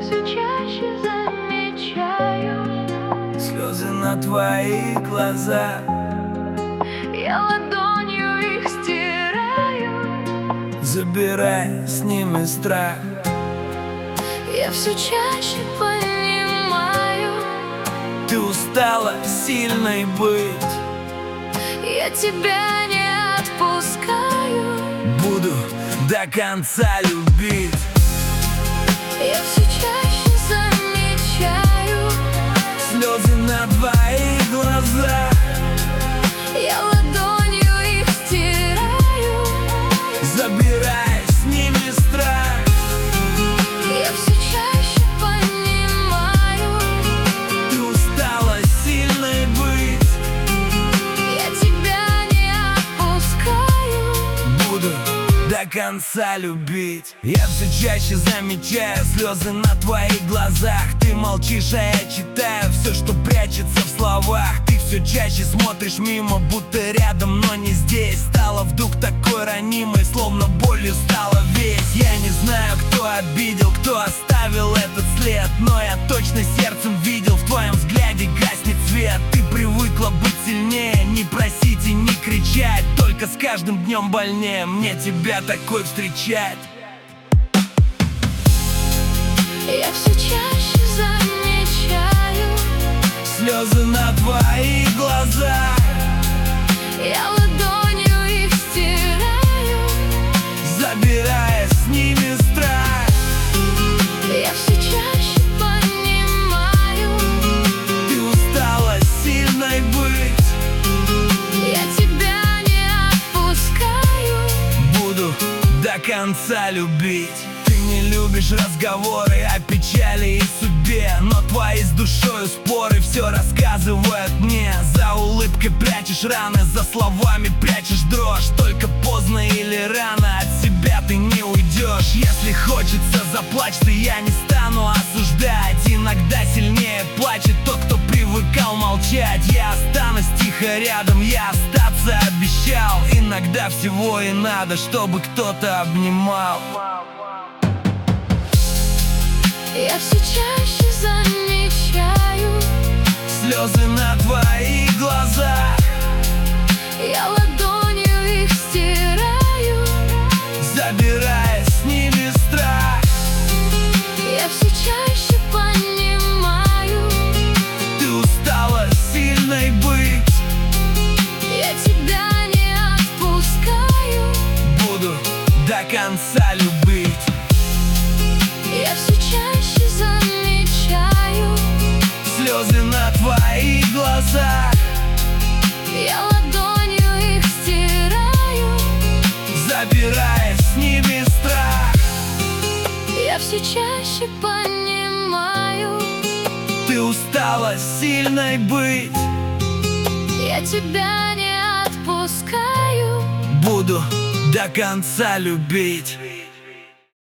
все чаще замечаю слезы на твоих глазах. Я ладонью их стираю, забирая с ними страх. я все чаще понимаю, ты устала сильной быть. я тебя не отпускаю. Буду до конца любить. Я все чаще замечаю слезы на твоих глазах. я ладонью их стираю, забирая с ними страх. я все чаще понимаю, ты устала сильной быть. я тебя не отпускаю. Буду до конца любить. Я все чаще замечаю слезы на твоих глазах. Ты молчишь, а я читаю все, что прячется в словах. Ты все чаще смотришь мимо, будто рядом, но не здесь. Стала вдруг такой ранимой, словно болью стала весь. Я не знаю, кто обидел, кто оставил этот след, но я точно сердцем видел, в твоем взгляде гаснет свет. Ты привыкла быть сильнее, не просить и не кричать. Только с каждым днем больнее мне тебя такой встречать. Я все чаще замечаю слезы на твоих глазах. я ладонью их стираю, забирая с ними страх. я все чаще понимаю, ты устала сильной быть. я тебя не отпускаю. Буду до конца любить. Ты не любишь разговоры о печали и судьбе, но твои с душою споры все рассказывают мне. За улыбкой прячешь раны, за словами прячешь дрожь. Только поздно или рано от себя ты не уйдешь. Если хочется, заплачь ты, я не стану осуждать. Иногда сильнее плачет тот, кто привыкал молчать. Я останусь тихо рядом, я остаться обещал. Иногда всего и надо, чтобы кто-то обнимал. Я все чаще замечаю слезы на твоих глазах. я ладонью их стираю, забирая с ними страх. я все чаще понимаю, ты устала сильной быть. я тебя не отпускаю. Буду до конца любить. Я все чаще замечаю слезы на твоих глазах. я ладонью их стираю, забирая с ними страх. я все чаще понимаю, ты устала сильной быть. я тебя не отпускаю. Буду до конца любить.